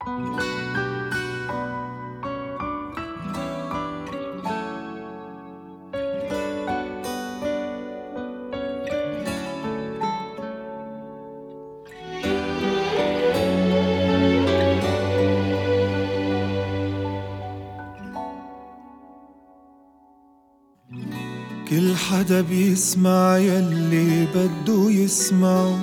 كل حدا بيسمع يلي بدو يسمعه،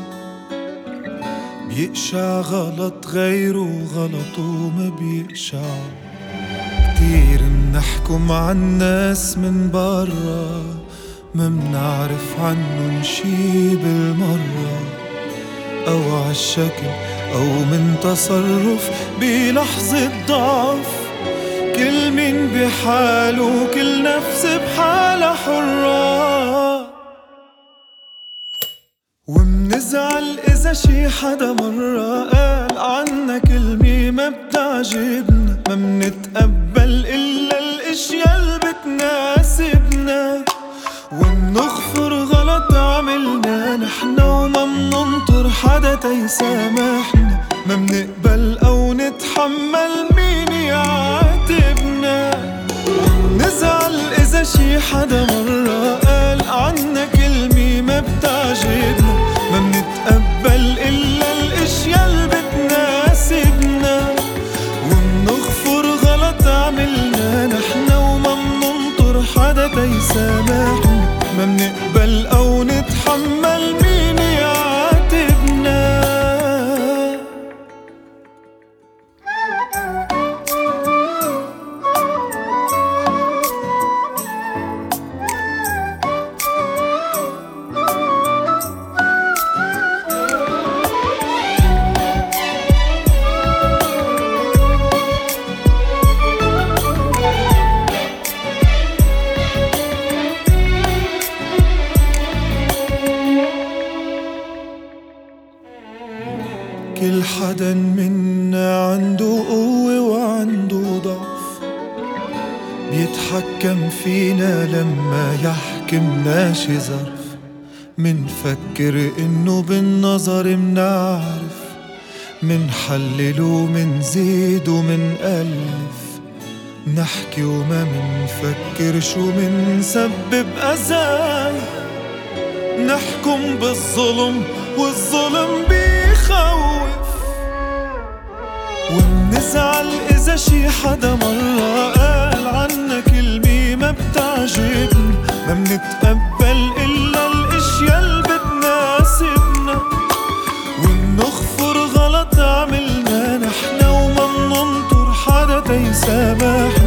بيقشع غلط غيره غلط وما بيقشعه. كتير منحكم عالناس من برا، ما منعرف عنن شي بالمرة، أو عالشكل أو من تصرف بلحظة ضعف. كل مين بحاله، كل نفس بحالها حرة. ومنزعل إذا شي حدا مرة قال عنا كلمة ما بتعجبنا، ما منتقبل إلا الاشياء اللي بتناسبنا. ومنغفر غلط عملنا نحنا، وما مننطر حدا تيسامحنا، ما منقبل أو نتحمل مين يعاتبنا. ومنزعل إذا شي حدا مرة قال عنا كلمة ما بتعجبنا، ما منتقبل إلا الاشياء اللي بتناسبنا. ومنغفر غلط عملنا نحنا، وما مننطر حدا تيسامحنا، ما منقبل أو نتحمل مين يعاتبنا. كل حدا منا عنده قوة وعنده ضعف، بيتحكم فينا لما يحكمنا شي ظرف. منفكر إنه بالنظر منعرف، منحلل ومنزيد ومنألف، نحكي وما منفكر شو منسبب أذى. نحكم بالظلم والظلم بيخوف. ومنزعل إذا شي حدا مرة قال عنا كلمة ما بتعجبنا، ما منتقبل إلا الاشياء اللي بتناسبنا. ومنغفر غلط عملنا نحنا، وما مننطر حدا تيسامحنا،